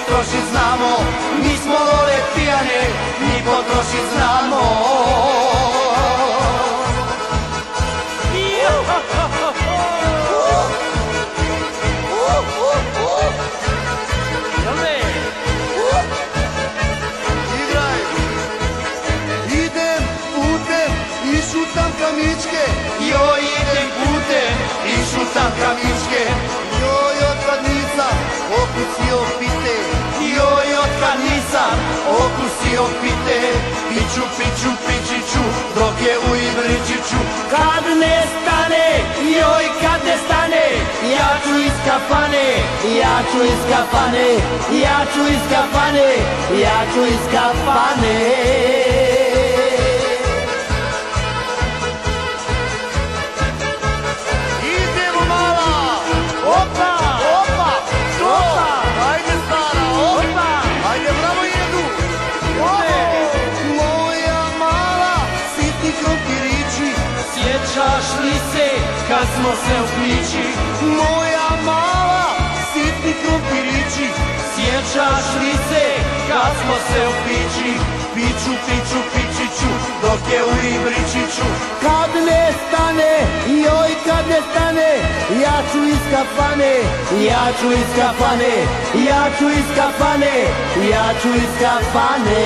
potrošit znamo, mi smo lole pijane, mi potrošit znamo. Idem putem i šutam kamičke, Joj, idem putem i šutam kamičke. joj otkad nisam okusio pite, Joj, otkad nisam okusio pite. Piću, piću, pičiću, dok je u Ibričiću. Kad ne stane, joj, kad ne stane, ja ću iz kafane, ja ću iz kafane, ja ću iz kafane, ja ću iz kafane. idemo mala, Opa, opa, opa, ajde stara, opa, ajde bravo jedu. ide. Moja mala, sitni krompirići, Sjećaš li se kad smo se u pići? moja mala, sitni krompirići, Sjećaš li se kad smo se u pići? Piću, piću, pičiću, dok je u Ibričiću. kad ne stane, joj kad ne stane, ja ću iz kafane, Ja ću iz kafane, ja ću iz kafane, ja ću iz kafane.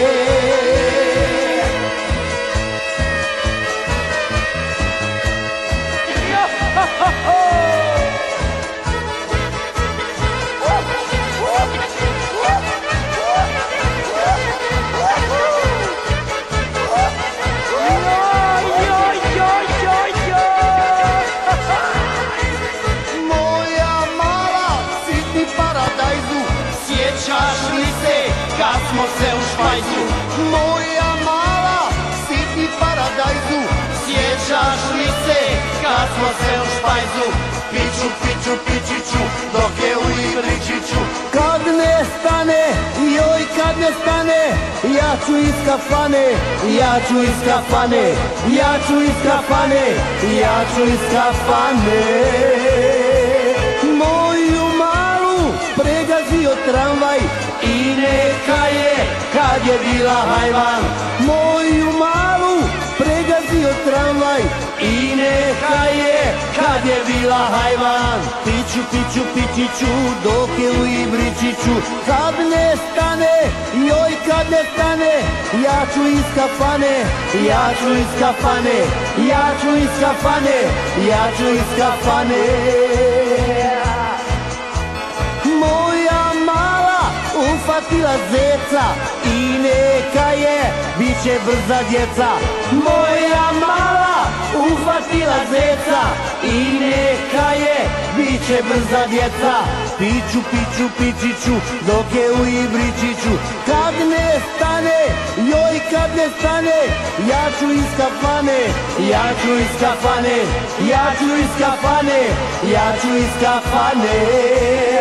moja mala, sitni paradajzu, Sjećaš li se kad smo se u špajzu? moja mala, sitni paradajzu, Sjećaš li se kad smo se u špajzu? Piću, piću, pičiću, dok je u Ibričiću. kad ne stane, joj kad ne stane, ja ću iz kafane, Ja ću iz kafane, ja ću iz kafane, ja ću iz kafane. moju malu pregazio tramvaj, I neka je kad je bila hajvan. moju malu pregazio tramvaj, I neka je kad je bila hajvan. piću, piću, pičiću, dok je u Ibričiću, kad ne stane, joj kad ne stane, ja ću iz kafane, Ja ću iz kafane, ja ću iz kafane, ja ću iz kafane. moja mala ufatila zeca, i neka je, bit će brza djeca, Moja mala uhvatila zeca i neka je, bit će brza djeca. piću, piću, pičiću, dok je u Ibričiću, kad ne stane, joj kad ne stane, ja ću iz kafane, Ja ću iz kafane, ja ću iz kafane, ja ću iz kafane.